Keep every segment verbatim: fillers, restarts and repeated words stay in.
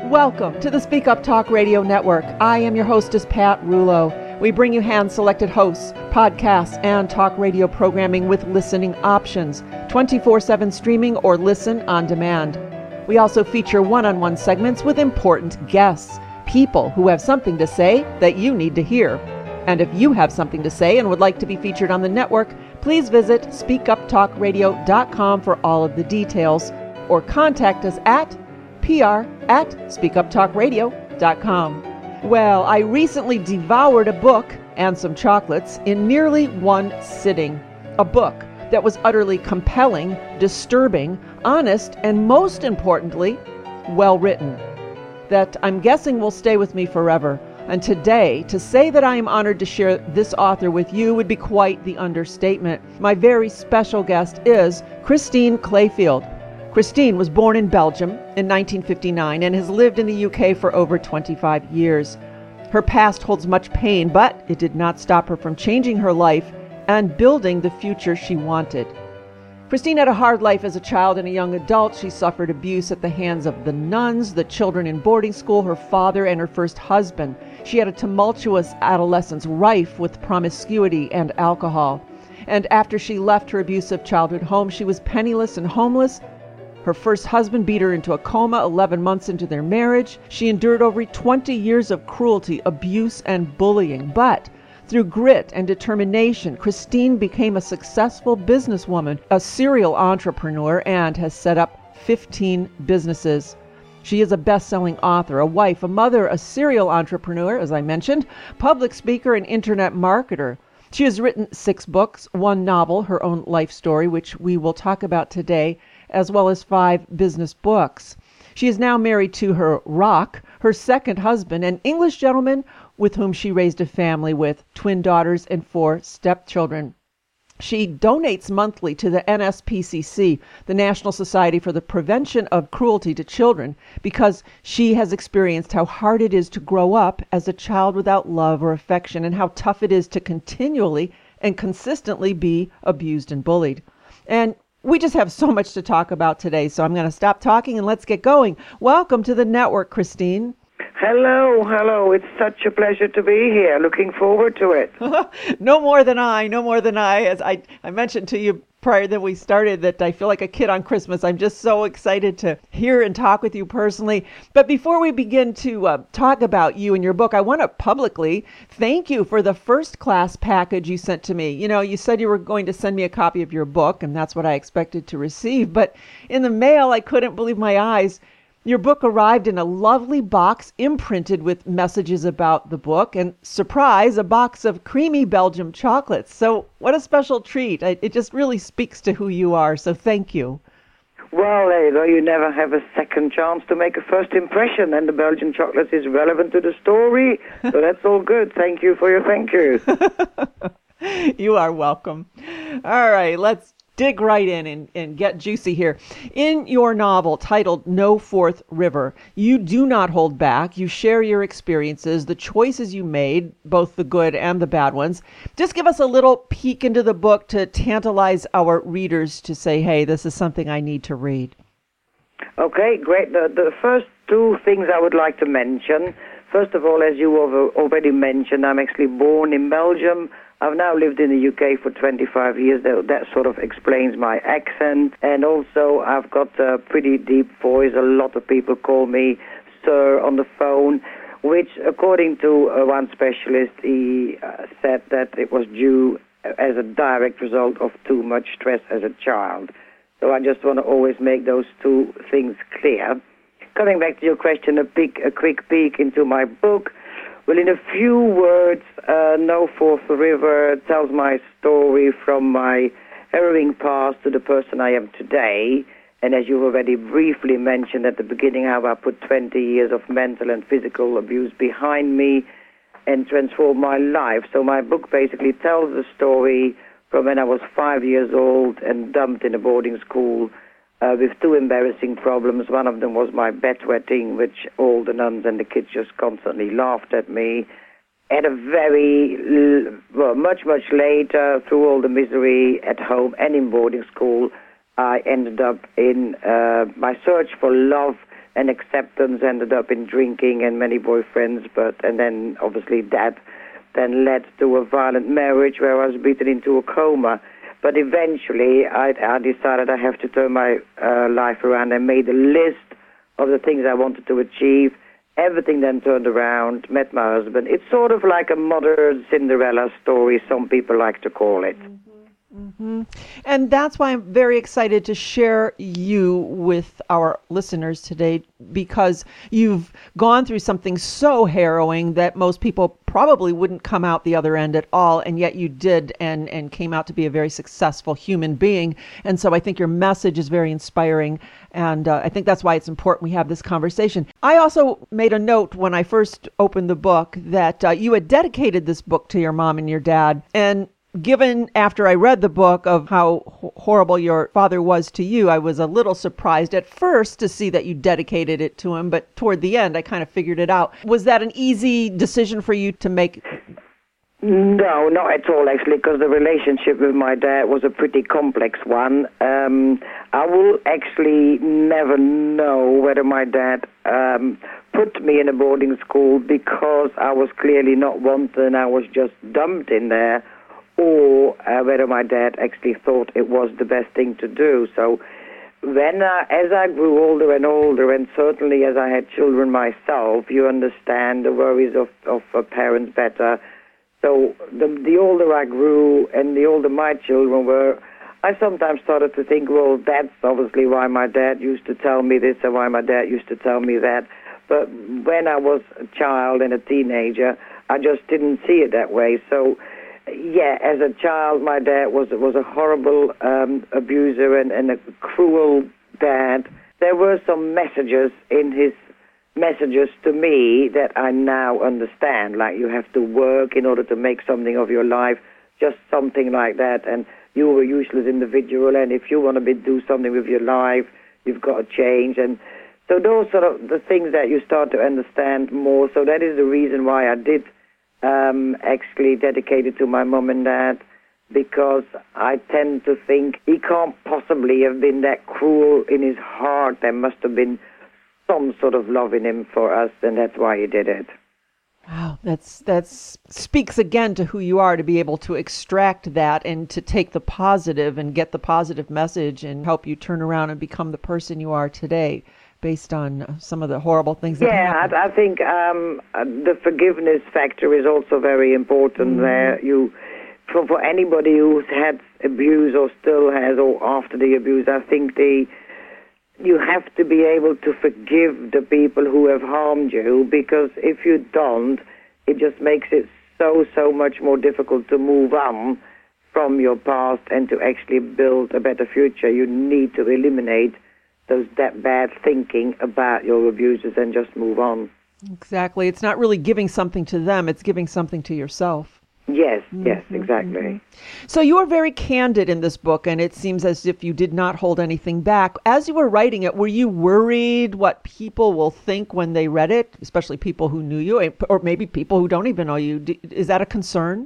Welcome to the Speak Up Talk Radio Network. I am your hostess, Pat Rulo. We bring you hand-selected hosts, podcasts, and talk radio programming with listening options, twenty-four seven streaming or listen on demand. We also feature one-on-one segments with important guests, people who have something to say that you need to hear. And if you have something to say and would like to be featured on the network, please visit speak up talk radio dot com for all of the details, or contact us at P R at speak up talk radio dot com. Well, I recently devoured a book and some chocolates in nearly one sitting. A book that was utterly compelling, disturbing, honest, and most importantly, well written. That I'm guessing will stay with me forever. And today, to say that I am honored to share this author with you would be quite the understatement. My very special guest is Christine Clayfield. Christine was born in Belgium in nineteen fifty-nine and has lived in the U K for over twenty-five years. Her past holds much pain, but it did not stop her from changing her life and building the future she wanted. Christine had a hard life as a child and a young adult. She suffered abuse at the hands of the nuns, the children in boarding school, her father, and her first husband. She had a tumultuous adolescence rife with promiscuity and alcohol. And after she left her abusive childhood home, she was penniless and homeless. Her first husband beat her into a coma eleven months into their marriage. She endured over twenty years of cruelty, abuse, and bullying. But through grit and determination, Christine became a successful businesswoman, a serial entrepreneur, and has set up fifteen businesses. She is a best-selling author, a wife, a mother, a serial entrepreneur, as I mentioned, public speaker, and internet marketer. She has written six books, one novel, her own life story, which we will talk about today, as well as five business books. She is now married to her rock, her second husband, an English gentleman with whom she raised a family with twin daughters and four stepchildren. She donates monthly to the N S P C C, the National Society for the Prevention of Cruelty to Children, because she has experienced how hard it is to grow up as a child without love or affection, and how tough it is to continually and consistently be abused and bullied. And we just have so much to talk about today, so I'm going to stop talking and let's get going. Welcome to the network, Christine. Hello, hello. It's such a pleasure to be here. Looking forward to it. No more than I, no more than I. As I, I mentioned to you prior that we started that I feel like a kid on Christmas. I'm just so excited to hear and talk with you personally. But before we begin to uh, talk about you and your book, I want to publicly thank you for the first class package you sent to me. You know, you said you were going to send me a copy of your book, and that's what I expected to receive. But in the mail, I couldn't believe my eyes. Your book arrived in a lovely box imprinted with messages about the book, and surprise, a box of creamy Belgium chocolates. So what a special treat. It just really speaks to who you are, so thank you. Well, you know, you never have a second chance to make a first impression, and the Belgian chocolate is relevant to the story, so that's all good. Thank you for your thank you. You are welcome. All right, let's dig right in and, and get juicy here. In your novel titled No Fourth River, you do not hold back. You share your experiences, the choices you made, both the good and the bad ones. Just give us a little peek into the book to tantalize our readers to say, hey, this is something I need to read. Okay, great. The, the first two things I would like to mention. First of all, as you have already mentioned, I'm actually born in Belgium. I've now lived in the U K for twenty-five years. That, that sort of explains my accent. And also, I've got a pretty deep voice. A lot of people call me sir on the phone, which, according to uh, one specialist, he uh, said that it was due as a direct result of too much stress as a child. So I just want to always make those two things clear. Coming back to your question, a, peek, a quick peek into my book. Well, in a few words, uh, No Fourth River tells my story from my harrowing past to the person I am today. And as you already briefly mentioned at the beginning, how I put twenty years of mental and physical abuse behind me and transformed my life. So my book basically tells the story from when I was five years old and dumped in a boarding school uh, with two embarrassing problems. One of them was my bedwetting, which all the nuns and the kids just constantly laughed at me. At a very, well, much, much later, through all the misery at home and in boarding school, I ended up in uh, my search for love, and acceptance ended up in drinking and many boyfriends, but and then obviously that then led to a violent marriage where I was beaten into a coma. But eventually I, I decided I have to turn my uh, life around. I made a list of the things I wanted to achieve. Everything then turned around, met my husband. It's sort of like a modern Cinderella story, some people like to call it. Mm-hmm. And that's why I'm very excited to share you with our listeners today, because you've gone through something so harrowing that most people probably wouldn't come out the other end at all, and yet you did, and, and came out to be a very successful human being. And so I think your message is very inspiring, and uh, I think that's why it's important we have this conversation. I also made a note when I first opened the book that uh, you had dedicated this book to your mom and your dad, and given after I read the book of how ho- horrible your father was to you, I was a little surprised at first to see that you dedicated it to him, but toward the end, I kind of figured it out. Was that an easy decision for you to make? No, not at all, actually, because the relationship with my dad was a pretty complex one. Um, I will actually never know whether my dad um, put me in a boarding school because I was clearly not wanted and I was just dumped in there, or uh, whether my dad actually thought it was the best thing to do. So when uh, as I grew older and older, and certainly as I had children myself, you understand the worries of, of uh, parents better. So the, the older I grew and the older my children were, I sometimes started to think, well, that's obviously why my dad used to tell me this and why my dad used to tell me that. But when I was a child and a teenager, I just didn't see it that way. So yeah, as a child, my dad was was a horrible um, abuser and, and a cruel dad. There were some messages in his messages to me that I now understand, like you have to work in order to make something of your life, just something like that, and you were a useless individual, and if you want to be, do something with your life, you've got to change. And so those sort of the things that you start to understand more. So that is the reason why I did Um, actually dedicated to my mom and dad, because I tend to think he can't possibly have been that cruel in his heart. There must have been some sort of love in him for us, and that's why he did it. Wow, that's that's speaks again to who you are, to be able to extract that and to take the positive and get the positive message and help you turn around and become the person you are today, based on some of the horrible things that yeah, happened. I, I think um, the forgiveness factor is also very important mm. there. You, for, for anybody who's had abuse or still has, or after the abuse, I think the you have to be able to forgive the people who have harmed you, because if you don't, it just makes it so, so much more difficult to move on from your past and to actually build a better future. You need to eliminate those that bad thinking about your abusers and just move on. Exactly. It's not really giving something to them, it's giving something to yourself. Yes, mm-hmm, yes, exactly. Mm-hmm. So you are very candid in this book, and it seems as if you did not hold anything back. As you were writing it, were you worried what people will think when they read it, especially people who knew you, or maybe people who don't even know you? Is that a concern?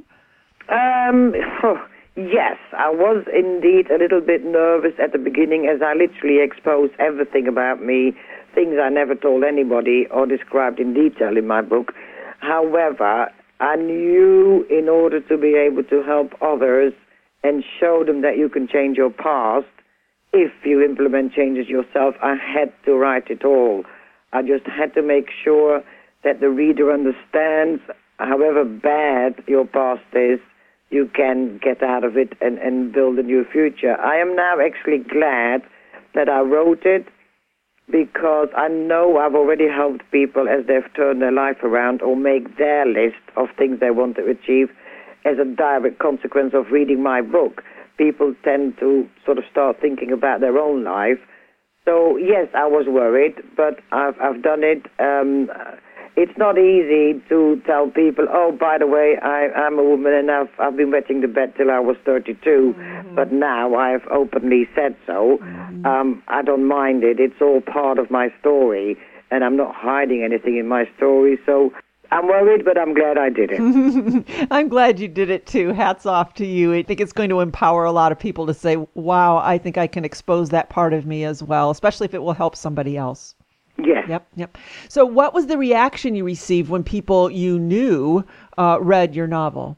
Um, yes, I was indeed a little bit nervous at the beginning, as I literally exposed everything about me, things I never told anybody or described in detail in my book. However, I knew in order to be able to help others and show them that you can change your past, if you implement changes yourself, I had to write it all. I just had to make sure that the reader understands, however bad your past is, you can get out of it and, and build a new future. I am now actually glad that I wrote it, because I know I've already helped people as they've turned their life around or make their list of things they want to achieve as a direct consequence of reading my book. People tend to sort of start thinking about their own life. So, yes, I was worried, but I've, I've done it. Um, it's not easy to tell people, oh, by the way, I, I'm a woman and I've, I've been wetting the bed till I was thirty-two, mm-hmm. but now I've openly said so. Mm-hmm. Um, I don't mind it. It's all part of my story, and I'm not hiding anything in my story. So I'm worried, but I'm glad I did it. I'm glad you did it, too. Hats off to you. I think it's going to empower a lot of people to say, wow, I think I can expose that part of me as well, especially if it will help somebody else. Yes. Yep, yep. So what was the reaction you received when people you knew uh, read your novel?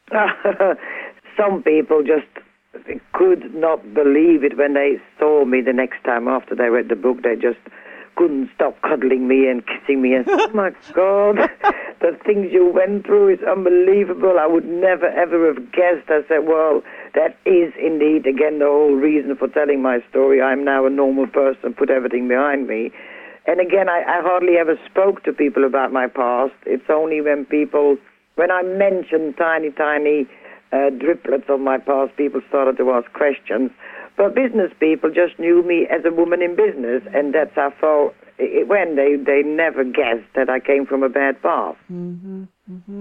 Some people just could not believe it when they saw me the next time after they read the book. They just couldn't stop cuddling me and kissing me and said, oh my God, the things you went through is unbelievable. I would never, ever have guessed. I said, well, that is indeed, again, the whole reason for telling my story. I'm now a normal person, put everything behind me. And again, I, I hardly ever spoke to people about my past. It's only when people, when I mentioned tiny, tiny uh, driplets of my past, people started to ask questions. But business people just knew me as a woman in business, and that's how far it went. They, they never guessed that I came from a bad past. Mm-hmm, mm-hmm.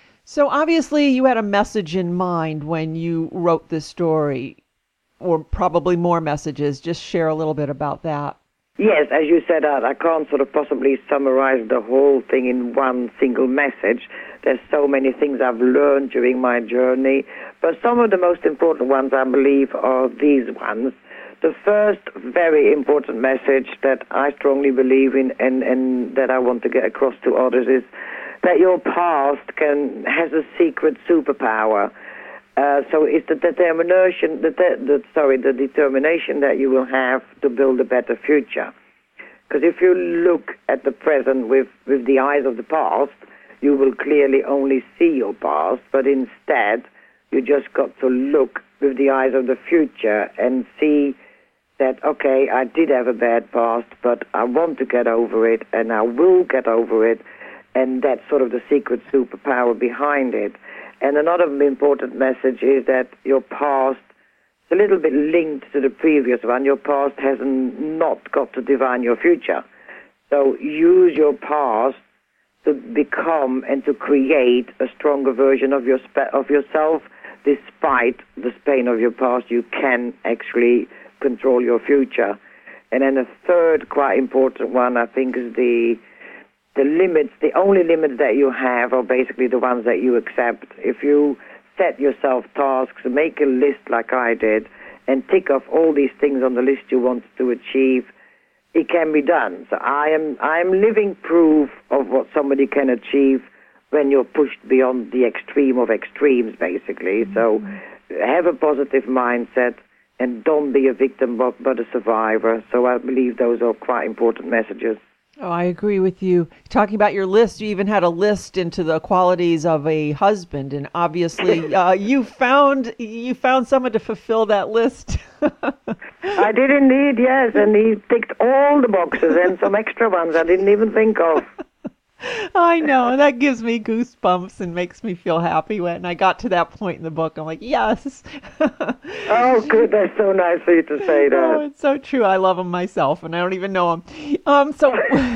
So obviously you had a message in mind when you wrote this story, or probably more messages. Just share a little bit about that. Yes, as you said, I, I can't sort of possibly summarize the whole thing in one single message. There's so many things I've learned during my journey, but some of the most important ones, I believe, are these ones. The first very important message that I strongly believe in and, and that I want to get across to others is that your past can has a secret superpower. Uh, so it's the determination, the, the sorry, the determination that you will have to build a better future. Because if you look at the present with, with the eyes of the past, you will clearly only see your past, but instead you just got to look with the eyes of the future and see that, okay, I did have a bad past, but I want to get over it, and I will get over it, and that's sort of the secret superpower behind it. And another important message is that your past is a little bit linked to the previous one. Your past has not got to define your future. So use your past to become and to create a stronger version of your spe- of yourself. Despite the pain of your past, you can actually control your future. And then a third quite important one, I think, is the the limits. The only limits that you have are basically the ones that you accept. If you set yourself tasks, make a list like I did, and tick off all these things on the list you want to achieve, it can be done. So I am I am living proof of what somebody can achieve when you're pushed beyond the extreme of extremes, basically. Mm-hmm. So have a positive mindset and don't be a victim but, but a survivor. So I believe those are quite important messages. Oh, I agree with you. Talking about your list, you even had a list into the qualities of a husband, and obviously uh, you found you found someone to fulfill that list. I did indeed, yes, and he ticked all the boxes and some extra ones I didn't even think of. I know, that gives me goosebumps and makes me feel happy when I got to that point in the book. I'm like, yes. Oh, good. That's so nice for you to say that. Oh, it's so true. I love him myself, and I don't even know him. Um, so,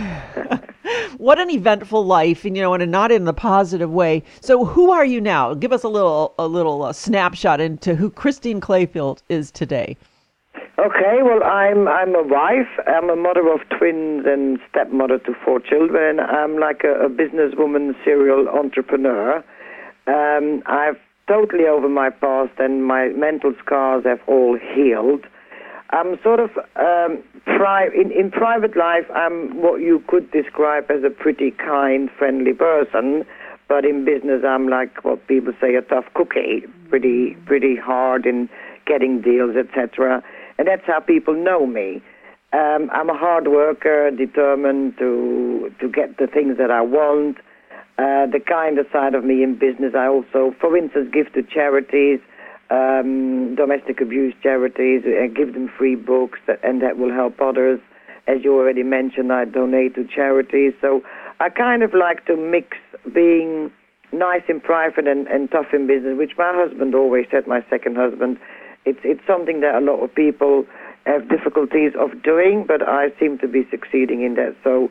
what an eventful life, and you know, and not in the positive way. So, who are you now? Give us a little, a little uh, snapshot into who Christine Clayfield is today. Okay, well, I'm I'm a wife. I'm a mother of twins and stepmother to four children. I'm like a, a businesswoman, serial entrepreneur. Um, I've totally over my past, and my mental scars have all healed. I'm sort of um, pri- in in private life. I'm what you could describe as a pretty kind, friendly person. But in business, I'm like what people say a tough cookie, pretty pretty hard in getting deals, et cetera. And that's how people know me. Um, I'm a hard worker, determined to to get the things that I want. Uh, the kinder side of me in business, I also, for instance, give to charities, um, domestic abuse charities, and give them free books, that, and that will help others. As you already mentioned, I donate to charities. So I kind of like to mix being nice in private and, and tough in business, which my husband always said, my second husband. It's it's something that a lot of people have difficulties of doing, but I seem to be succeeding in that. So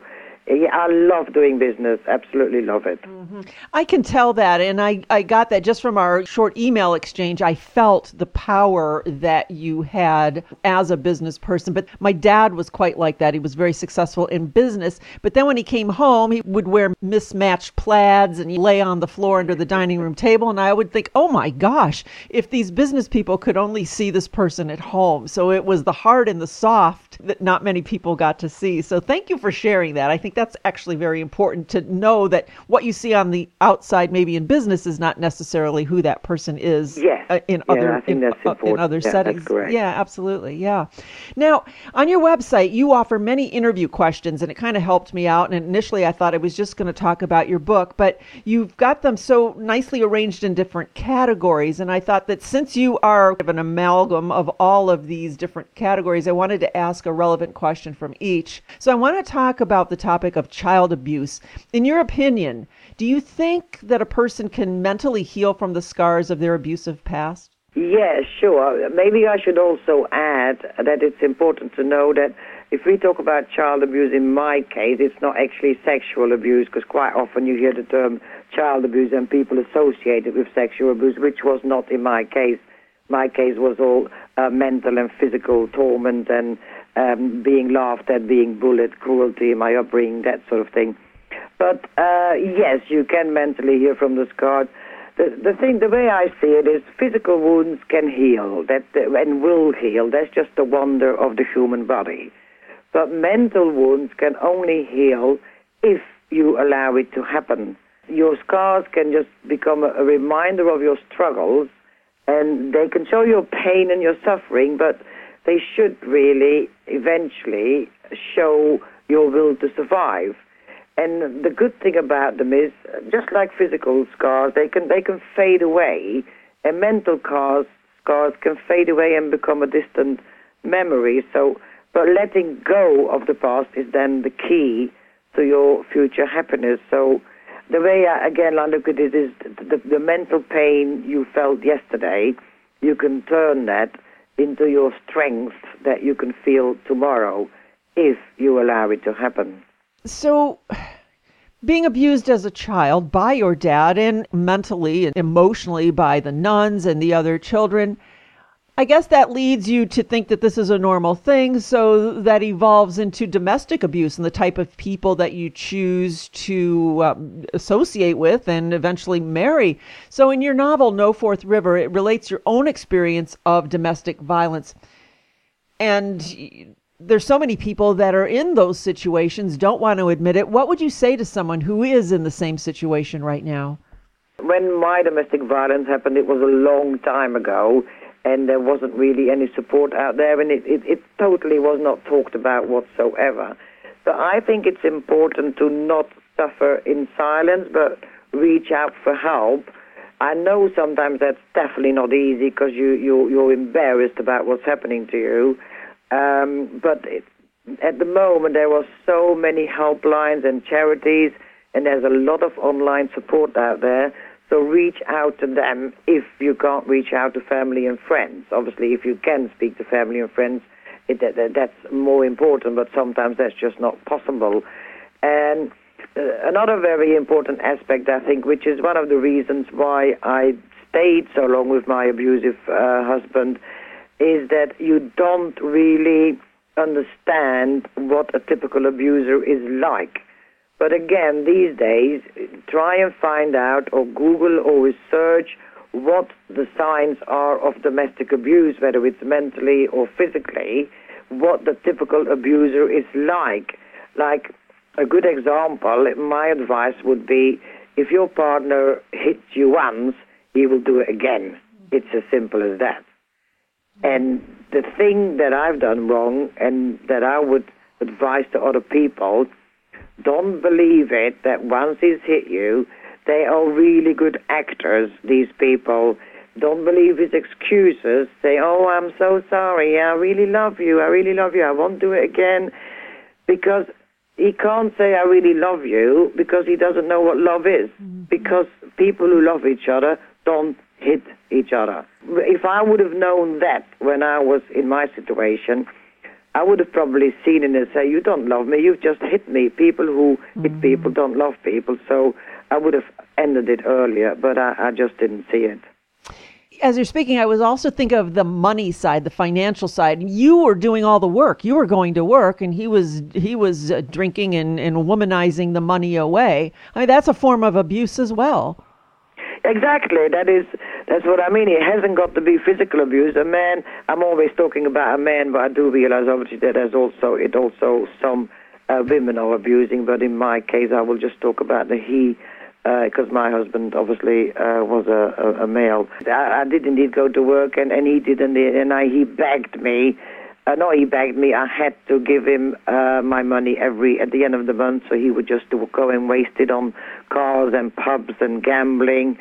Yeah, I love doing business. Absolutely love it. Mm-hmm. I can tell that, and I, I got that just from our short email exchange. I felt the power that you had as a business person. But my dad was quite like that. He was very successful in business. But then when he came home, he would wear mismatched plaids and lay on the floor under the dining room table. And I would think, oh my gosh, if these business people could only see this person at home. So it was the hard and the soft that not many people got to see. So thank you for sharing that. I think that's actually very important to know that what you see on the outside, maybe in business, is not necessarily who that person is. Yes. uh, in yeah, other I think in, that's uh, important. in other yeah, settings. That's correct. Yeah, absolutely. Yeah. Now, on your website, you offer many interview questions, and it kind of helped me out. And initially, I thought I was just going to talk about your book, but you've got them so nicely arranged in different categories. And I thought that since you are an amalgam of all of these different categories, I wanted to ask a relevant question from each. So I want to talk about the topic of child abuse. In your opinion, do you think that a person can mentally heal from the scars of their abusive past? Yes, sure. Maybe I should also add that it's important to know that if we talk about child abuse, in my case, it's not actually sexual abuse, because quite often you hear the term child abuse and people associate it with sexual abuse, which was not in my case. My case was all uh, mental and physical torment and um, being laughed at, being bullied, cruelty in my upbringing, that sort of thing. But uh, yes, you can mentally heal from the scars. The, the thing, the way I see it is physical wounds can heal that and will heal. That's just the wonder of the human body. But mental wounds can only heal if you allow it to happen. Your scars can just become a, a reminder of your struggles, and they can show your pain and your suffering, but they should really eventually show your will to survive. And the good thing about them is, just like physical scars, they can they can fade away, and mental scars scars can fade away and become a distant memory. So, but letting go of the past is then the key to your future happiness. So, the way I, again I look at it is the, the mental pain you felt yesterday, you can turn that into your strength that you can feel tomorrow if you allow it to happen. So, being abused as a child by your dad and mentally and emotionally by the nuns and the other children, I guess that leads you to think that this is a normal thing, so that evolves into domestic abuse and the type of people that you choose to um, associate with and eventually marry. So in your novel, No Fourth River, it relates your own experience of domestic violence. And there's so many people that are in those situations, don't want to admit it. What would you say to someone who is in the same situation right now? When my domestic violence happened, it was a long time ago, and there wasn't really any support out there, and it, it, it totally was not talked about whatsoever. So I think it's important to not suffer in silence, but reach out for help. I know sometimes that's definitely not easy because you, you, you're embarrassed about what's happening to you. Um, but it, at the moment, there are so many helplines and charities, and there's a lot of online support out there. So reach out to them if you can't reach out to family and friends. Obviously, if you can speak to family and friends, it, that, that's more important, but sometimes that's just not possible. And uh, another very important aspect, I think, which is one of the reasons why I stayed so long with my abusive uh, husband, is that you don't really understand what a typical abuser is like. But again, these days, try and find out or Google or research what the signs are of domestic abuse, whether it's mentally or physically, what the typical abuser is like. Like a good example, my advice would be, if your partner hits you once, he will do it again. It's as simple as that. And the thing that I've done wrong and that I would advise to other people, don't believe it that once he's hit you, they are really good actors, these people. Don't believe his excuses. Say, oh, I'm so sorry. I really love you. I really love you. I won't do it again. Because he can't say, I really love you, because he doesn't know what love is. Mm-hmm. Because people who love each other don't hit each other. If I would have known that when I was in my situation, I would have probably seen it and say, you don't love me, you've just hit me. People who mm-hmm. hit people don't love people. So I would have ended it earlier, but I, I just didn't see it. As you're speaking, I was also thinking of the money side, the financial side. You were doing all the work. You were going to work, and he was he was uh, drinking and, and womanizing the money away. I mean, that's a form of abuse as well. Exactly. That is, that's what I mean. It hasn't got to be physical abuse. A man, I'm always talking about a man, but I do realize obviously that there's also, it also some uh, women are abusing, but in my case, I will just talk about the he, because uh, my husband obviously uh, was a, a, a male. I, I did indeed go to work, and, and he did, and, and I, he begged me. Uh, no, he begged me. I had to give him uh, my money every at the end of the month, so he would just do, go and waste it on cars and pubs and gambling.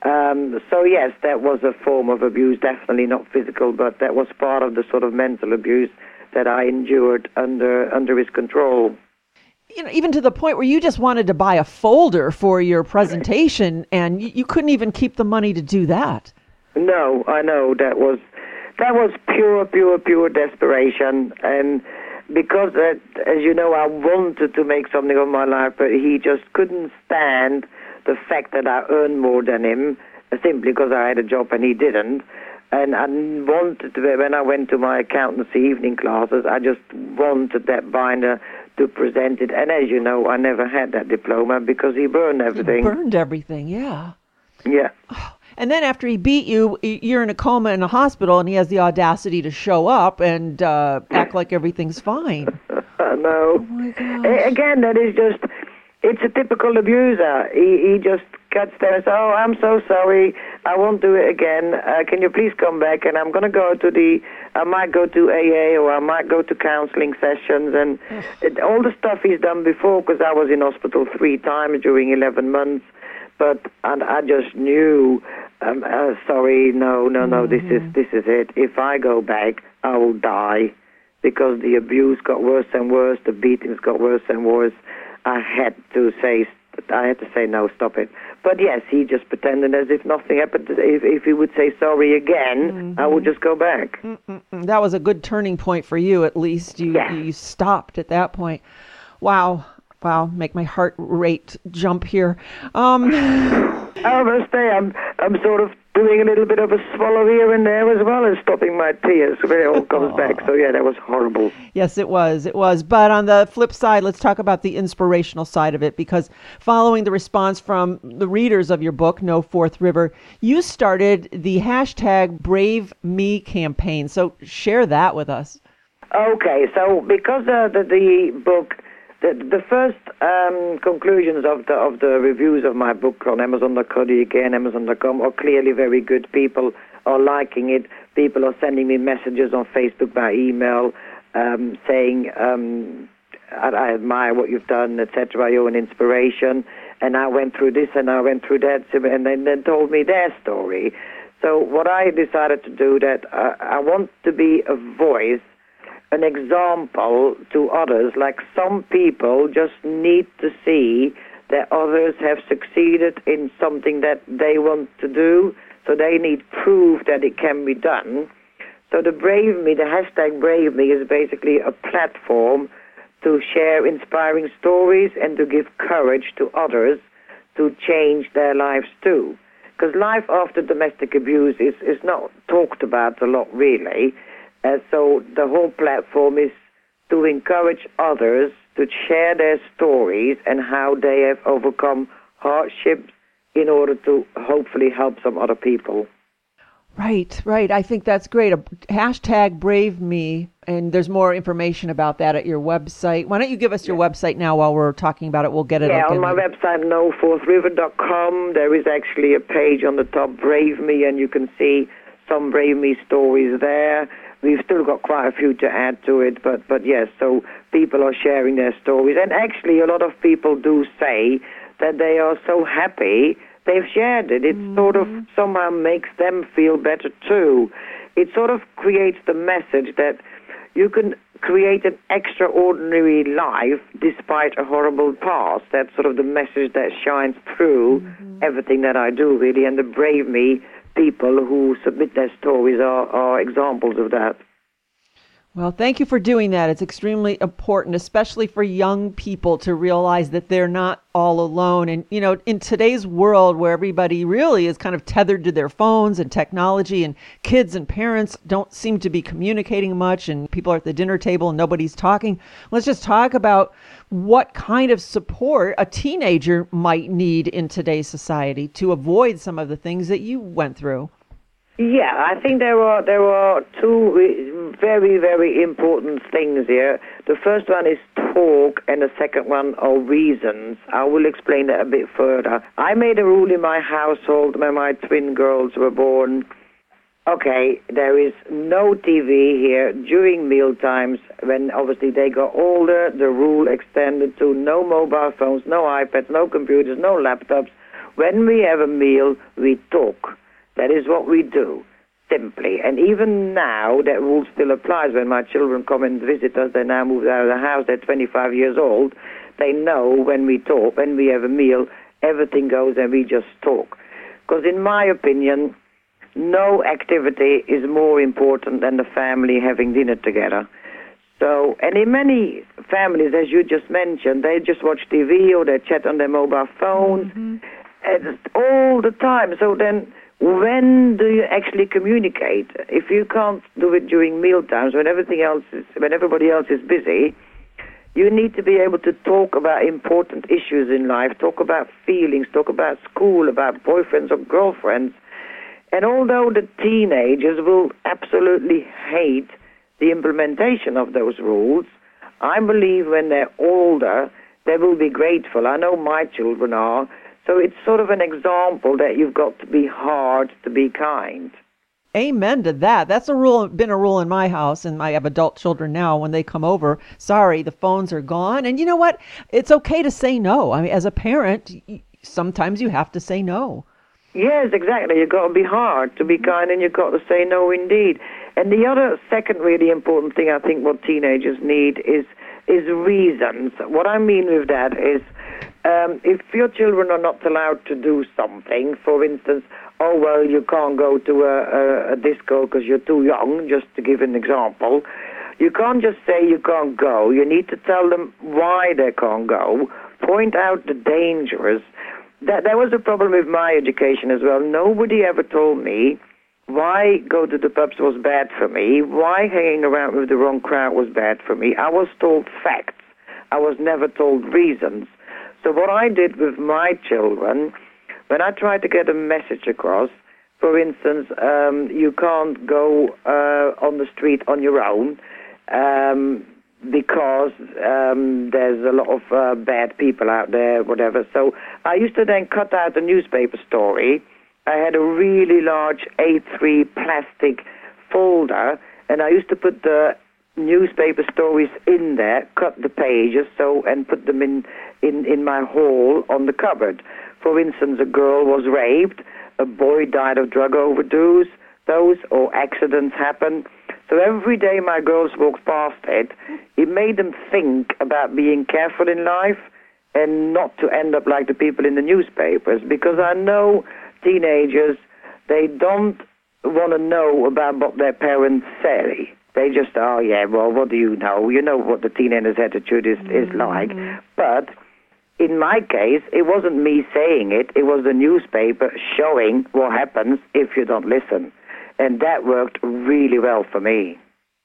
Um, so yes, that was a form of abuse, definitely not physical, but that was part of the sort of mental abuse that I endured under under his control. You know, even to the point where you just wanted to buy a folder for your presentation, and you, you couldn't even keep the money to do that. No, I know that was. That was pure, pure, pure desperation, and because, uh, as you know, I wanted to make something of my life, but he just couldn't stand the fact that I earned more than him, uh, simply because I had a job and he didn't. And I wanted to, when I went to my accountancy evening classes, I just wanted that binder to present it. And as you know, I never had that diploma because he burned everything. He burned everything, yeah. Yeah. And then after he beat you, you're in a coma in a hospital, and he has the audacity to show up and uh, act like everything's fine. I know. Oh my gosh. Again, that is just, it's a typical abuser. He, he just cuts there and says, oh, I'm so sorry, I won't do it again. Uh, can you please come back? And I'm going to go to the, I might go to A A or I might go to counseling sessions. And it, all the stuff he's done before, because I was in hospital three times during eleven months. But and I just knew, um, uh, sorry, no, no, no, mm-hmm. this is this is it. If I go back, I will die, because the abuse got worse and worse, the beatings got worse and worse. I had to say, I had to say no, stop it. But yes, he just pretended as if nothing happened. If if he would say sorry again, mm-hmm. I would just go back. Mm-mm-mm. That was a good turning point for you, at least. You yeah. you stopped at that point. Wow. Wow, make my heart rate jump here. Um, I must say, I'm, I'm sort of doing a little bit of a swallow here and there as well as stopping my tears when it all comes back. So yeah, that was horrible. Yes, it was. It was. But on the flip side, let's talk about the inspirational side of it, because following the response from the readers of your book, No Fourth River, you started the hashtag Brave Me campaign. So share that with us. Okay, so because uh, the, the book... The, the first um, conclusions of the of the reviews of my book on Amazon dot co dot U K and Amazon dot com are clearly very good. People are liking it. People are sending me messages on Facebook, by email, um, saying, um, I, I admire what you've done, et cetera. You're an inspiration. And I went through this and I went through that, and then they told me their story. So what I decided to do, that uh, I want to be a voice, an example to others. Like, some people just need to see that others have succeeded in something that they want to do, so they need proof that it can be done. So the Brave Me, the hashtag Brave Me, is basically a platform to share inspiring stories and to give courage to others to change their lives too. Because life after domestic abuse is, is not talked about a lot, really. Uh, so the whole platform is to encourage others to share their stories and how they have overcome hardships in order to hopefully help some other people. Right, right. I think that's great. A hashtag Brave Me, and there's more information about that at your website. Why don't you give us your yeah. website now while we're talking about it? We'll get it yeah, up. Yeah, on my there. website, no fourth river dot com, there is actually a page on the top, Brave Me, and you can see some Brave Me stories there. We've still got quite a few to add to it, but, but yes, so people are sharing their stories. And actually, a lot of people do say that they are so happy they've shared it. It mm-hmm. sort of somehow makes them feel better too. It sort of creates the message that you can create an extraordinary life despite a horrible past. That's sort of the message that shines through mm-hmm. everything that I do, really. And the Brave Me people who submit their stories are, are examples of that. Well, thank you for doing that. It's extremely important, especially for young people, to realize that they're not all alone. And, you know, in today's world where everybody really is kind of tethered to their phones and technology, and kids and parents don't seem to be communicating much, and people are at the dinner table and nobody's talking, let's just talk about what kind of support a teenager might need in today's society to avoid some of the things that you went through. Yeah, I think there are there are two very, very important things here. The first one is talk, and the second one are reasons. I will explain that a bit further. I made a rule in my household when my twin girls were born. Okay, there is no T V here during meal times. When obviously they got older, the rule extended to no mobile phones, no iPads, no computers, no laptops. When we have a meal, we talk. That is what we do, simply. And even now, that rule still applies. When my children come and visit us, they now moved out of the house, they're twenty-five years old. They know when we talk, when we have a meal, everything goes and we just talk. Because in my opinion, no activity is more important than the family having dinner together. So, and in many families, as you just mentioned, they just watch T V or they chat on their mobile phones mm-hmm. and all the time. So then, when do you actually communicate? If you can't do it during meal times, when everything else is, when everybody else is busy, you need to be able to talk about important issues in life, talk about feelings, talk about school, about boyfriends or girlfriends. And although the teenagers will absolutely hate the implementation of those rules, I believe when they're older, they will be grateful. I know my children are. So it's sort of an example that you've got to be hard to be kind. Amen to that. That's a rule, been a rule in my house, and I have adult children now. When they come over, sorry, the phones are gone. And you know what? It's okay to say no. I mean, as a parent, sometimes you have to say no. Yes, exactly. You've got to be hard to be kind, and you've got to say no indeed. And the other second really important thing I think what teenagers need is is reasons. What I mean with that is um, if your children are not allowed to do something, for instance, oh, well, you can't go to a, a, a disco because you're too young, just to give an example, you can't just say you can't go. You need to tell them why they can't go, point out the dangers. That, that was a problem with my education as well. Nobody ever told me why go to the pubs was bad for me, why hanging around with the wrong crowd was bad for me. I was told facts. I was never told reasons. So what I did with my children, when I tried to get a message across, for instance, um, you can't go uh, on the street on your own um, because um, there's a lot of uh, bad people out there, whatever. So I used to then cut out a newspaper story. I had a really large A three plastic folder, and I used to put the newspaper stories in there, cut the pages, so and put them in, in, in my hall on the cupboard. For instance, a girl was raped, a boy died of drug overdose, those or accidents happen. So every day my girls walked past it, it made them think about being careful in life and not to end up like the people in the newspapers, because I know teenagers, they don't want to know about what their parents say. They just, oh yeah, well, what do you know? You know what the teenager's attitude is, is like. Mm-hmm. But in my case, it wasn't me saying it. It was the newspaper showing what happens if you don't listen. And that worked really well for me.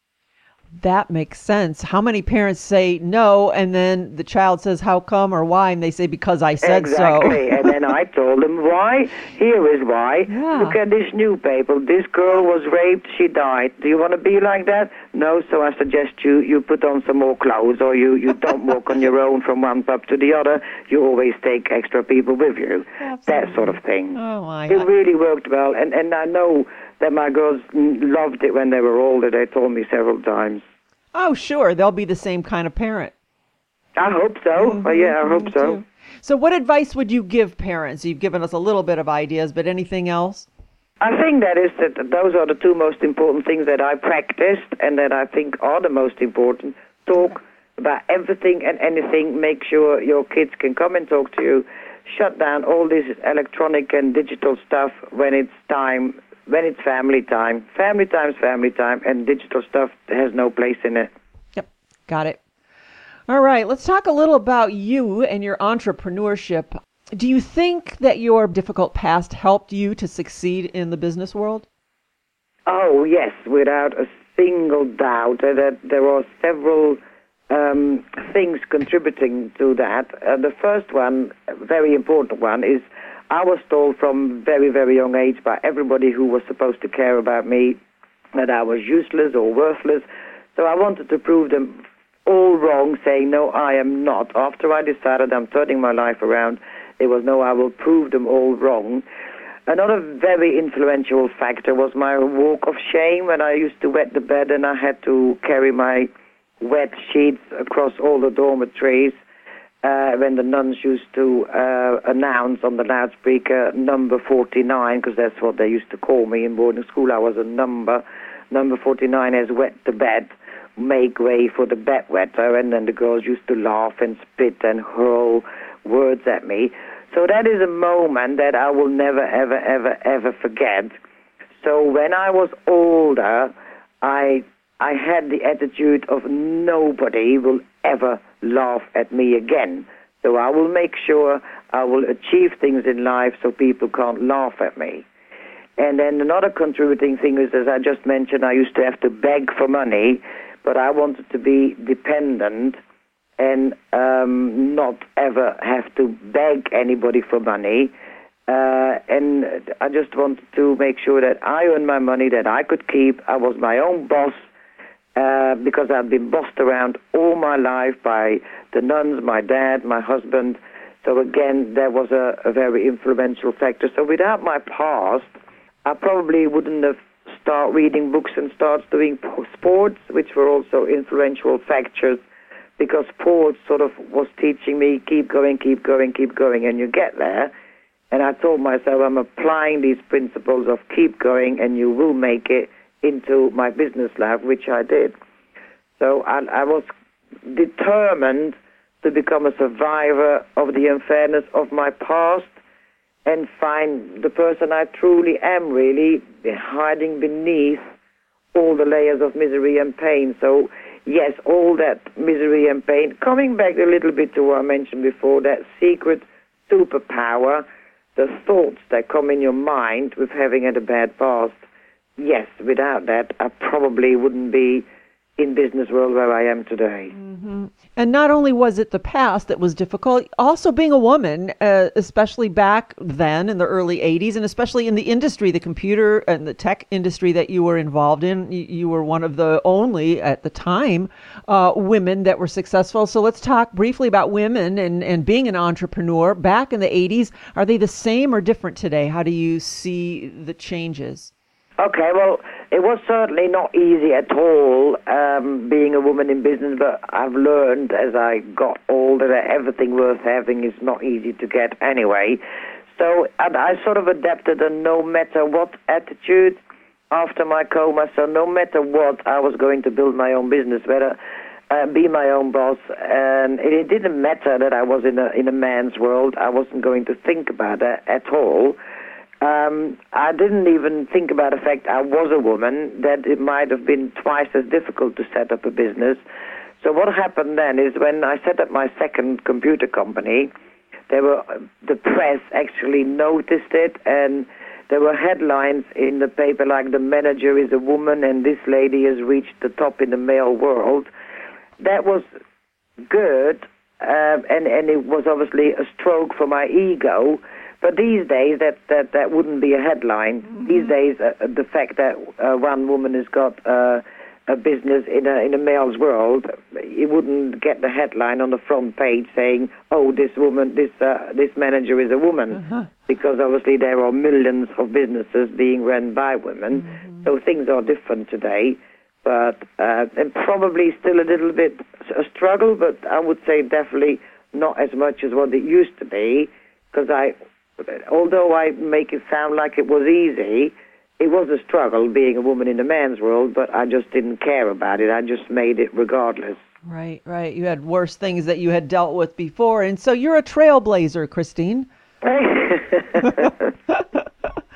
That makes sense. How many parents say no, and then the child says, how come or why? And they say, because I said exactly. so. Exactly. And then I told them why. Here is why. Yeah. Look at this newspaper. This girl was raped. She died. Do you want to be like that? No, so I suggest you, you put on some more clothes, or you, you don't walk on your own from one pub to the other. You always take extra people with you. Absolutely. That sort of thing. Oh, my It really worked well. And, and I know that my girls loved it when they were older. They told me several times. Oh, sure. They'll be the same kind of parent. I hope so. Mm-hmm. Oh, yeah, I hope so. Too. So what advice would you give parents? You've given us a little bit of ideas, but anything else? I think that is that those are the two most important things that I practiced and that I think are the most important. Talk about everything and anything. Make sure your kids can come and talk to you. Shut down all this electronic and digital stuff when it's time when it's family time, family time's family time, and digital stuff has no place in it. Yep, got it. All right, let's talk a little about you and your entrepreneurship. Do you think that your difficult past helped you to succeed in the business world? Oh, yes, without a single doubt. Uh, that there are several um, things contributing to that. Uh, the first one, a very important one, is I was told from very, very young age by everybody who was supposed to care about me that I was useless or worthless. So I wanted to prove them all wrong, saying, no, I am not. After I decided I'm turning my life around, it was, no, I will prove them all wrong. Another very influential factor was my walk of shame when I used to wet the bed and I had to carry my wet sheets across all the dormitories uh, when the nuns used to uh, announce on the loudspeaker number forty-nine, because that's what they used to call me in boarding school. I was a number. Number forty-nine has wet the bed, make way for the bedwetter, and then the girls used to laugh and spit and hurl words at me. So that is a moment that I will never, ever, ever, ever forget. So when I was older, I I had the attitude of nobody will ever laugh at me again. So I will make sure I will achieve things in life so people can't laugh at me. And then another contributing thing is, as I just mentioned, I used to have to beg for money, but I wanted to be dependent and um, not ever have to beg anybody for money. Uh, and I just wanted to make sure that I earned my money, that I could keep. I was my own boss uh, because I've been bossed around all my life by the nuns, my dad, my husband. So again, that was a, a very influential factor. So without my past, I probably wouldn't have started reading books and started doing sports, which were also influential factors, because sports sort of was teaching me, keep going, keep going, keep going, and you get there. And I told myself, I'm applying these principles of keep going, and you will make it into my business life, which I did. So I, I was determined to become a survivor of the unfairness of my past and find the person I truly am, really, hiding beneath all the layers of misery and pain. So yes, all that misery and pain, coming back a little bit to what I mentioned before, that secret superpower, the thoughts that come in your mind with having had a bad past. Yes, without that, I probably wouldn't be in business world where I am today. Mm-hmm. And not only was it the past that was difficult, also being a woman, uh, especially back then in the early eighties, and especially in the industry, the computer and the tech industry that you were involved in, you, you were one of the only, at the time, uh, women that were successful. So let's talk briefly about women and, and being an entrepreneur. Back in the eighties, are they the same or different today? How do you see the changes? Okay, well, it was certainly not easy at all um, being a woman in business, but I've learned as I got older that everything worth having is not easy to get anyway. So I, I sort of adapted a no matter what attitude after my coma. So no matter what, I was going to build my own business, whether uh, be my own boss. And it, it didn't matter that I was in a in a man's world. I wasn't going to think about that at all. Um, I didn't even think about the fact I was a woman, that it might have been twice as difficult to set up a business. So what happened then is when I set up my second computer company, there were the press actually noticed it, and there were headlines in the paper like the manager is a woman and this lady has reached the top in the male world. That was good, uh, and, and it was obviously a stroke for my ego. But these days, that, that, that wouldn't be a headline. Mm-hmm. These days, uh, the fact that uh, one woman has got uh, a business in a in a male's world, it wouldn't get the headline on the front page saying, "Oh, this woman, this uh, this manager is a woman," uh-huh. because obviously there are millions of businesses being run by women. Mm-hmm. So things are different today, but uh, and probably still a little bit a struggle. But I would say definitely not as much as what it used to be, because I. Although I make it sound like it was easy, it was a struggle being a woman in a man's world, but I just didn't care about it. I just made it regardless. Right, right. You had worse things that you had dealt with before. And so you're a trailblazer, Christine.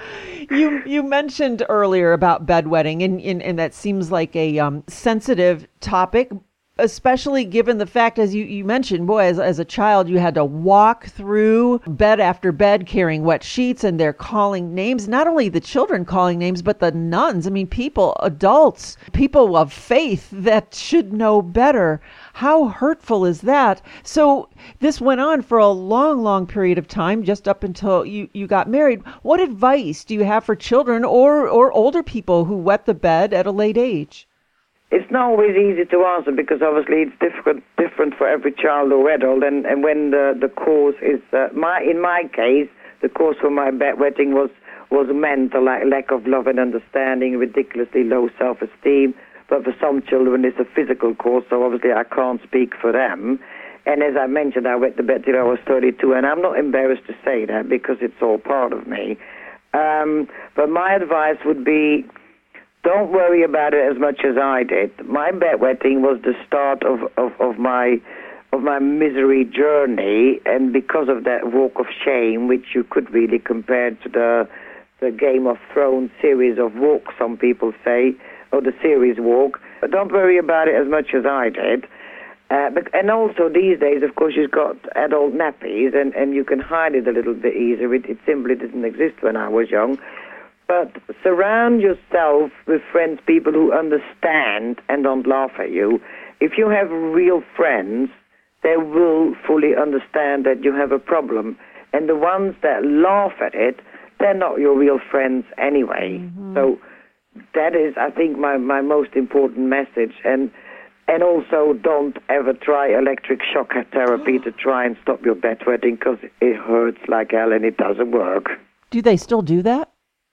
You you mentioned earlier about bedwetting, and, and, and that seems like a um, sensitive topic, especially given the fact, as you, you mentioned, boy, as, as a child, you had to walk through bed after bed carrying wet sheets, and they're calling names, not only the children calling names, but the nuns. I mean, people, adults, people of faith that should know better. How hurtful is that? So this went on for a long, long period of time, just up until you, you got married. What advice do you have for children or, or older people who wet the bed at a late age? It's not always easy to answer because obviously it's different different for every child or adult. And, and when the, the cause is, uh, my in my case, the cause for my bedwetting was, was mental, like lack of love and understanding, ridiculously low self-esteem. But for some children, it's a physical cause, so obviously I can't speak for them. And as I mentioned, I wet the bed till I was thirty-two, and I'm not embarrassed to say that because it's all part of me. Um, but my advice would be, don't worry about it as much as I did. My bedwetting was the start of, of, of my of my misery journey, and because of that walk of shame, which you could really compare to the the Game of Thrones series of walks, some people say, or the series walk. But don't worry about it as much as I did. Uh, but, and also these days, of course, you've got adult nappies, and, and you can hide it a little bit easier. It, it simply didn't exist when I was young. But surround yourself with friends, people who understand and don't laugh at you. If you have real friends, they will fully understand that you have a problem. And the ones that laugh at it, they're not your real friends anyway. Mm-hmm. So that is, I think, my, my most important message. And and also don't ever try electric shock therapy to try and stop your bedwetting because it hurts like hell and it doesn't work. Do they still do that?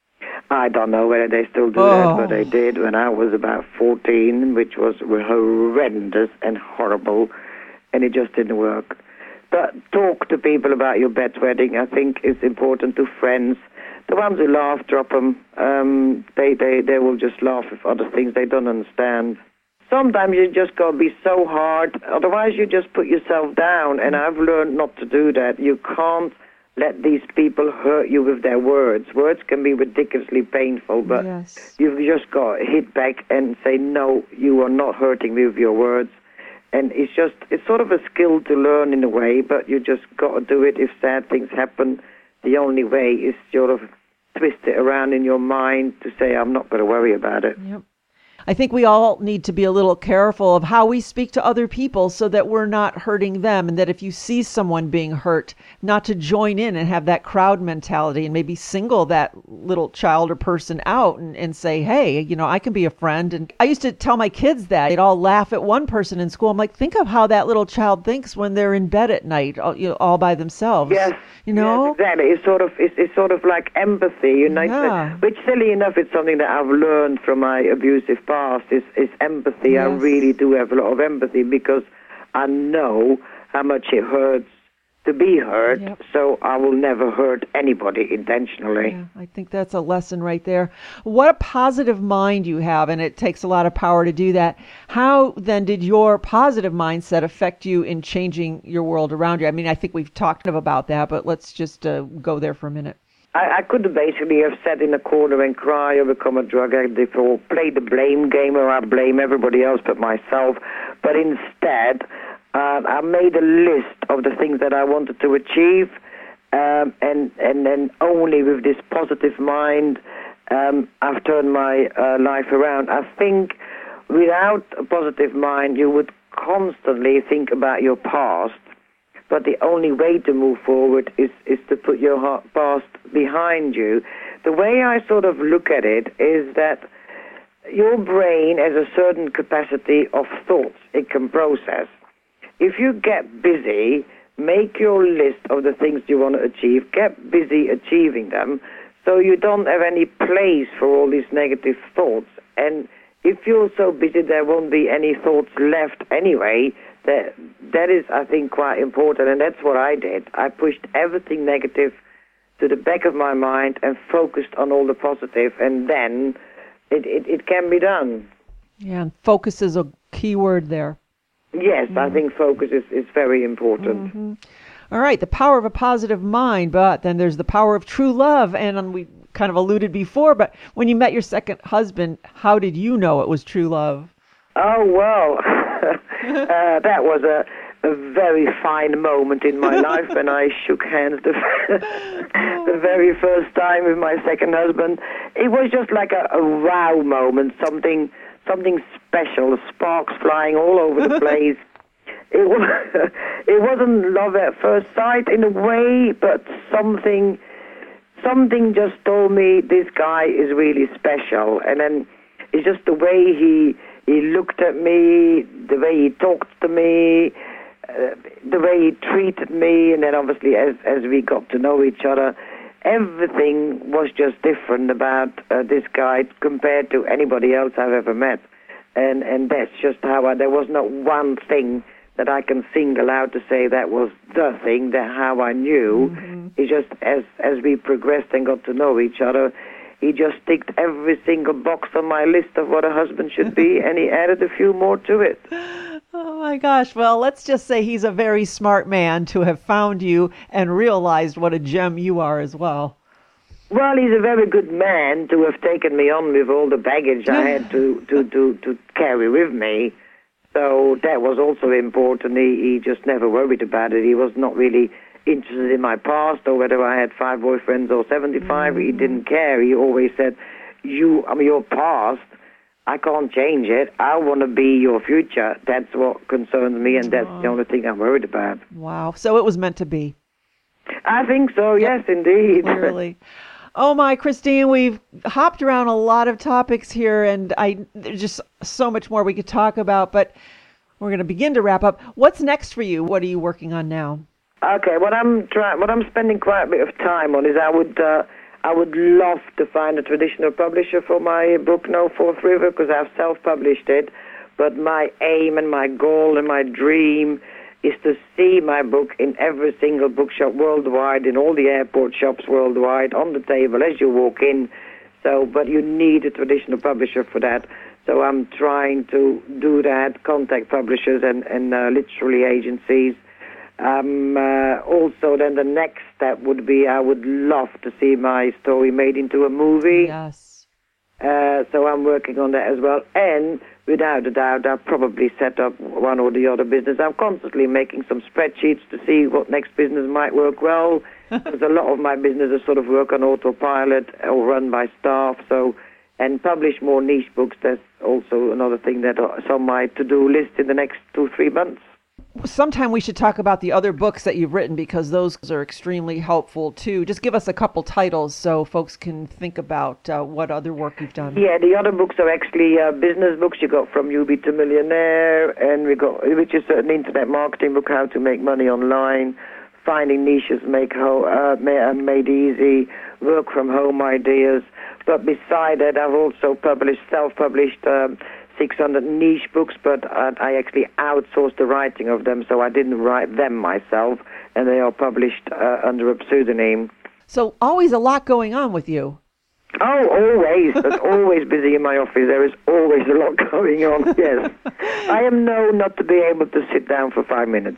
I don't know whether they still do oh. that, but they did when I was about fourteen, which was horrendous and horrible, and it just didn't work. But talk to people about your bedwetting. I think it's important, to friends. The ones who laugh, drop them. Um, they, they, they will just laugh at other things they don't understand. Sometimes you just got to be so hard, otherwise you just put yourself down, and I've learned not to do that. You can't let these people hurt you with their words. Words can be ridiculously painful, but yes. You've just got to hit back and say, no, you are not hurting me with your words. And it's just, it's sort of a skill to learn in a way, but you just got to do it if sad things happen. The only way is sort of twist it around in your mind to say, I'm not going to worry about it. Yep. I think we all need to be a little careful of how we speak to other people so that we're not hurting them, and that if you see someone being hurt, not to join in and have that crowd mentality and maybe single that little child or person out and, and say, hey, you know, I can be a friend. And I used to tell my kids that. They'd all laugh at one person in school. I'm like, think of how that little child thinks when they're in bed at night, all, you know, all by themselves. Yes. You know? Yes, exactly. It's sort of it's, it's sort of like empathy, you know. Yeah. Which, silly enough, it's something that I've learned from my abusive past. Is is empathy. Yes. I really do have a lot of empathy because I know how much it hurts to be hurt. Yep. So I will never hurt anybody intentionally. Yeah, I think that's a lesson right there. What a positive mind you have, and it takes a lot of power to do that. How then did your positive mindset affect you in changing your world around you? I mean, I think we've talked about that, but let's just uh, go there for a minute. I, I could basically have sat in a corner and cry or become a drug addict or play the blame game where I blame everybody else but myself. But instead, uh, I made a list of the things that I wanted to achieve, um, and, and then only with this positive mind, um, I've turned my uh, life around. I think without a positive mind, you would constantly think about your past. But the only way to move forward is, is to put your past behind you. The way I sort of look at it is that your brain has a certain capacity of thoughts it can process. If you get busy, make your list of the things you want to achieve, get busy achieving them, so you don't have any place for all these negative thoughts. And if you're so busy, there won't be any thoughts left anyway. That that is, I think, quite important, and that's what I did. I pushed everything negative to the back of my mind and focused on all the positive, and then it, it, it can be done. Yeah, and focus is a key word there. Yes, Mm-hmm. I think focus is, is very important. Mm-hmm. All right, the power of a positive mind, but then there's the power of true love. And um, we kind of alluded before, but when you met your second husband, how did you know it was true love? Oh, well, uh, that was a, a very fine moment in my life when I shook hands the, the very first time with my second husband. It was just like a, a wow moment, something something special, sparks flying all over the place. It, was, it wasn't love at first sight in a way, but something something just told me this guy is really special. And then it's just the way he... He looked at me, the way he talked to me, uh, the way he treated me, and then obviously as as we got to know each other, everything was just different about uh, this guy compared to anybody else I've ever met. And and that's just how I, there was not one thing that I can single out to say that was the thing, that how I knew. Mm-hmm. It's just as, as we progressed and got to know each other, he just ticked every single box on my list of what a husband should be, and he added a few more to it. Oh, my gosh. Well, let's just say he's a very smart man to have found you and realized what a gem you are as well. Well, he's a very good man to have taken me on with all the baggage I had to, to, to, to carry with me. So that was also important. He, he just never worried about it. He was not really interested in my past or whether I had five boyfriends or seventy-five. Mm-hmm. He didn't care. He always said, "You, I mean, your past, I can't change it. I want to be your future. That's what concerns me, and that's oh. the only thing I'm worried about." Wow. So it was meant to be. I think so, yep. Yes, indeed. Clearly. Oh, my, Christine, we've hopped around a lot of topics here, and I there's just so much more we could talk about, but we're going to begin to wrap up. What's next for you? What are you working on now? Okay, what I'm trying, what I'm spending quite a bit of time on is I would, uh, I would love to find a traditional publisher for my book No Fourth River, because I've self-published it. But my aim and my goal and my dream is to see my book in every single bookshop worldwide, in all the airport shops worldwide, on the table as you walk in. So, but you need a traditional publisher for that. So I'm trying to do that, contact publishers and, and uh, literary agencies. Um, uh, also, then the next step would be I would love to see my story made into a movie. Yes. Uh, so I'm working on that as well. And without a doubt, I'll probably set up one or the other business. I'm constantly making some spreadsheets to see what next business might work well. Because a lot of my businesses sort of work on autopilot or run by staff. So, and publish more niche books. That's also another thing that's on my to-do list in the next two, three months. Sometime we should talk about the other books that you've written, because those are extremely helpful too. Just give us a couple titles so folks can think about uh, what other work you've done. Yeah, the other books are actually uh, business books. You got From Newbie to Millionaire, and we got, which is an internet marketing book, How to Make Money Online, Finding Niches Make ho- uh, Made Easy, Work from Home Ideas. But beside that, I've also published, self-published um, six hundred niche books, but uh, I actually outsourced the writing of them, so I didn't write them myself, and they are published uh, under a pseudonym. So always a lot going on with you. Oh, always. There's always busy in my office. There is always a lot going on, yes. I am known not to be able to sit down for five minutes.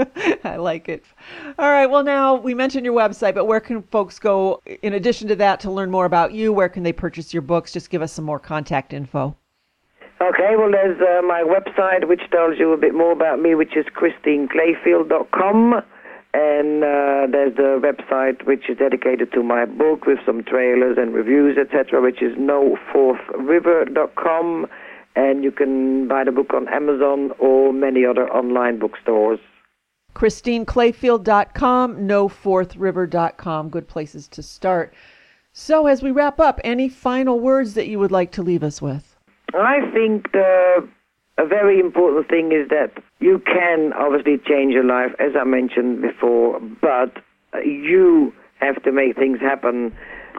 I like it. All right, well, now we mentioned your website, but where can folks go, in addition to that, to learn more about you? Where can they purchase your books? Just give us some more contact info. Okay, well, there's uh, my website, which tells you a bit more about me, which is christine clayfield dot com. And uh, there's the website, which is dedicated to my book with some trailers and reviews, et cetera, which is no fourth river dot com. And you can buy the book on Amazon or many other online bookstores. christine clayfield dot com, no fourth river dot com. Good places to start. So as we wrap up, any final words that you would like to leave us with? I think the, a very important thing is that you can obviously change your life, as I mentioned before, but you have to make things happen.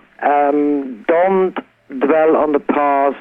Um, don't dwell on the past.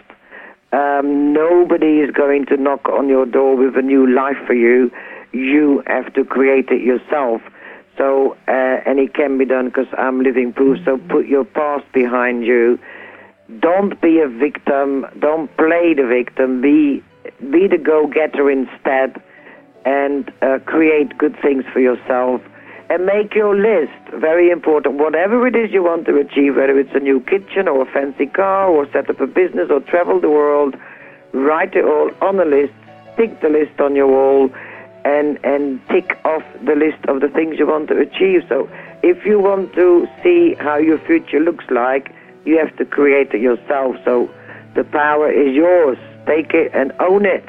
Um, nobody is going to knock on your door with a new life for you. You have to create it yourself. So, uh, and it can be done because I'm living proof. So put your past behind you. Don't be a victim. Don't play the victim. Be be the go-getter instead, and uh, create good things for yourself. and make your list. Very important. Whatever it is you want to achieve, whether it's a new kitchen or a fancy car or set up a business or travel the world, write it all on a list, stick the list on your wall, and, and tick off the list of the things you want to achieve. So if you want to see how your future looks like, you have to create it yourself. So the power is yours. Take it and own it.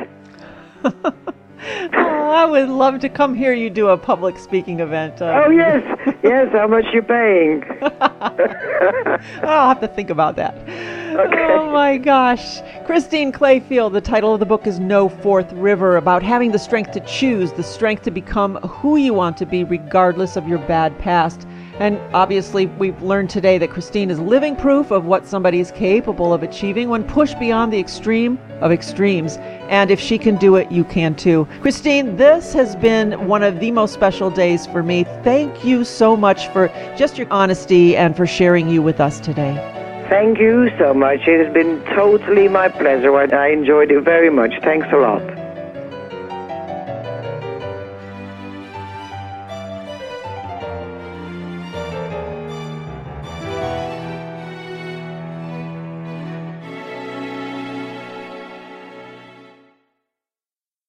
Oh, I would love to come hear you do a public speaking event. Uh, oh, yes. Yes, how much you paying? I'll have to think about that. Okay. Oh, my gosh. Christine Clayfield, the title of the book is No Fourth River, about having the strength to choose, the strength to become who you want to be regardless of your bad past. And obviously, we've learned today that Christine is living proof of what somebody is capable of achieving when pushed beyond the extreme of extremes. And if she can do it, you can too. Christine, this has been one of the most special days for me. Thank you so much for just your honesty and for sharing you with us today. Thank you so much. It has been totally my pleasure. I enjoyed it very much. Thanks a lot.